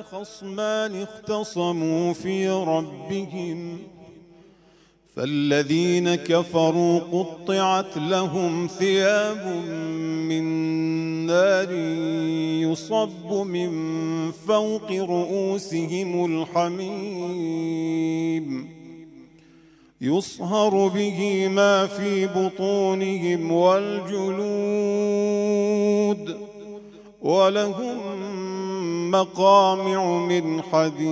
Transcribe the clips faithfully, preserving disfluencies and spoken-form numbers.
خصمان اختصموا في ربهم فالذين كفروا قطعت لهم ثياب من نار يصب من فوق رؤوسهم الحميم يصهر به ما في بطونهم والجلود ولهم مقامع من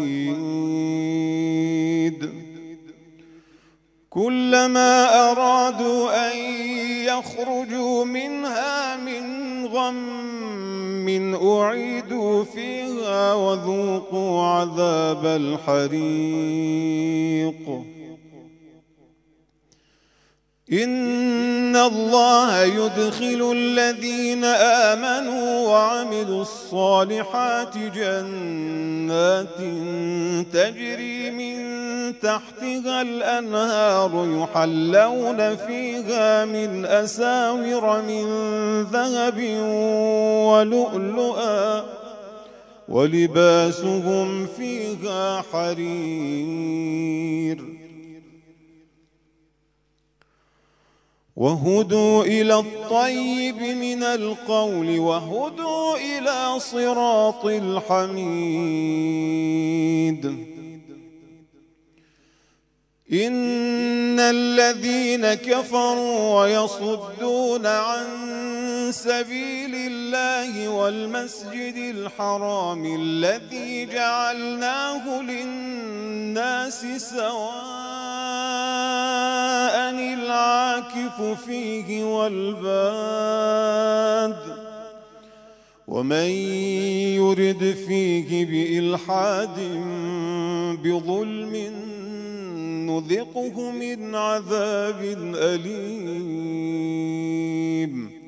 حديد كلما أرادوا أن يخرجوا منها من غم أعيدوا فيها وذوقوا عذاب الحريق إن الله يدخل الذين آمنوا وعملوا الصالحات جنات تجري من تحتها الأنهار يحلون فيها من أساور من ذهب ولؤلؤا ولباسهم فيها حرير وهدوا إلى الطيب من القول وهدوا إلى صراط الحميد إن الذين كفروا ويصدون عن سبيل الله والمسجد الحرام الذي جعلناه للناس سواء العاكف فيه والباد ومن يرد فيه بإلحاد بظلم نذقه من عذاب أليم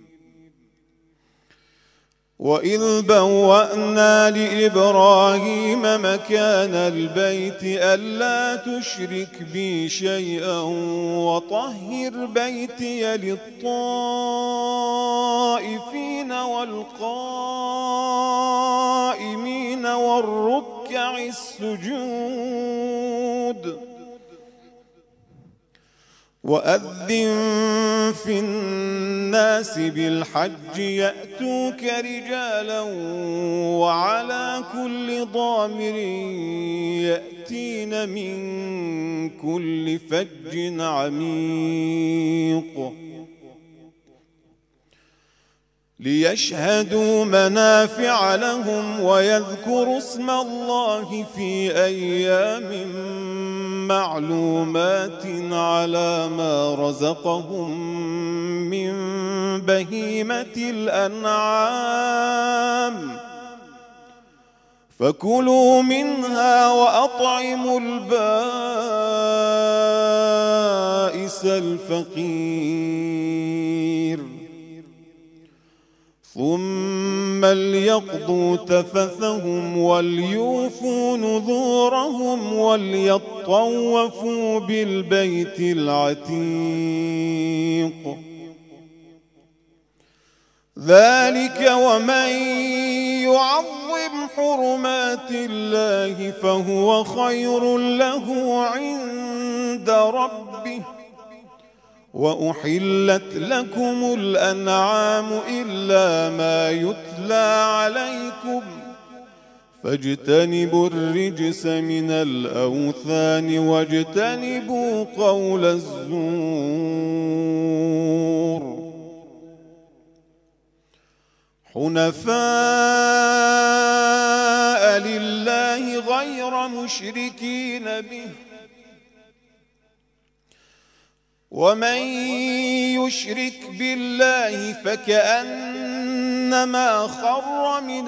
وإذ بوأنا لإبراهيم مكان البيت ألا تشرك بي شيئا وطهر بيتي للطائفين والقائمين والركع السجود وأذن في الناس بالحج يأتوك رجالا وعلى كل ضامر يأتين من كل فج عميق ليشهدوا منافع لهم ويذكروا اسم الله في أيام معلومات على ما رزقهم من بهيمة الأنعام فكلوا منها وأطعموا البائس الفقير ثم ليقضوا تفثهم وليوفوا نذورهم وليطوفوا بالبيت العتيق ذلك ومن يعظم حرمات الله فهو خير له عند ربه وأحلت لكم الأنعام إلا ما يتلى عليكم فاجتنبوا الرجس من الأوثان واجتنبوا قول الزور حنفاء لله غير مشركين به ومن يشرك بالله فكأنما خر من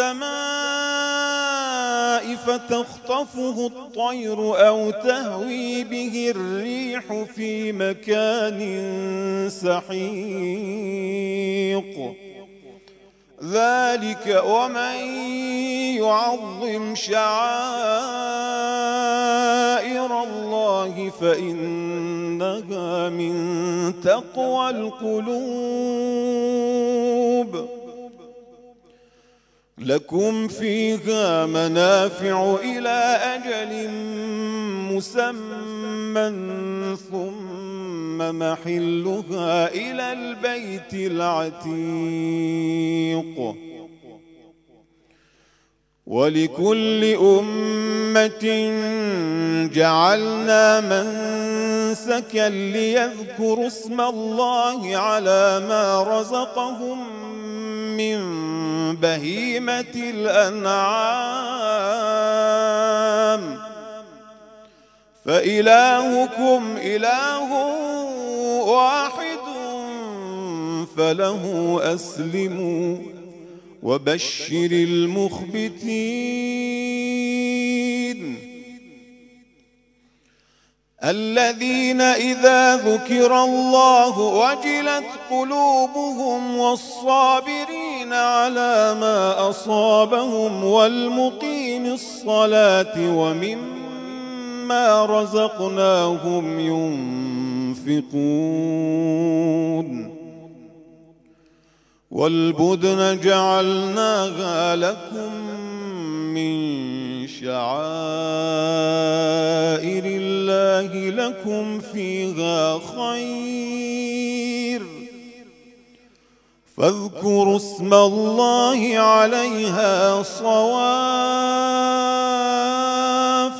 السماء فتخطفه الطير أو تهوي به الريح في مكان سحيق ذلك ومن يعظم شعائر الله فإنها من تقوى القلوب لكم فيها منافع إلى أجل مسمى ثم محلها إلى البيت العتيق. ولكل أمة جعلنا منسكا ليذكروا اسم الله على ما رزقهم من بهيمة الأنعام فإلهكم إله واحد فله أسلموا وبشر المخبتين الذين إذا ذكر الله وجلت قلوبهم والصابرين على ما أصابهم والمقيم الصلاة ومما رزقناهم ينفقون والبدن جعلناها لكم من شعائر الله لكم فيها خير فاذكروا اسم الله عليها صواف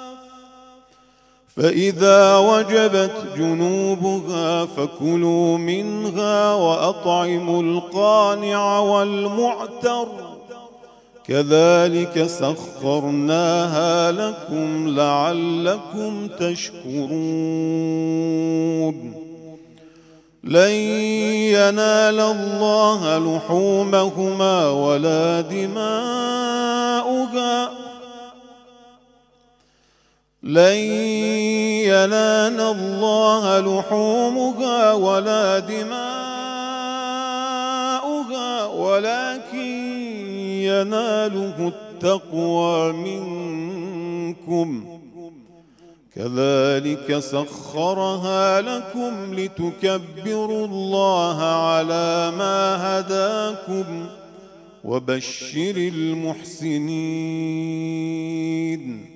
فإذا وجبت جنوبها فكلوا منها وأطعموا القانع والمعتر كذلك سخرناها لكم لعلكم تشكرون لن ينال الله لحومهما ولا دماؤها لن ينال الله لحومها ولا دماؤها ولكن يناله التقوى منكم كذلك سخرها لكم لتكبروا الله على ما هداكم وبشر المحسنين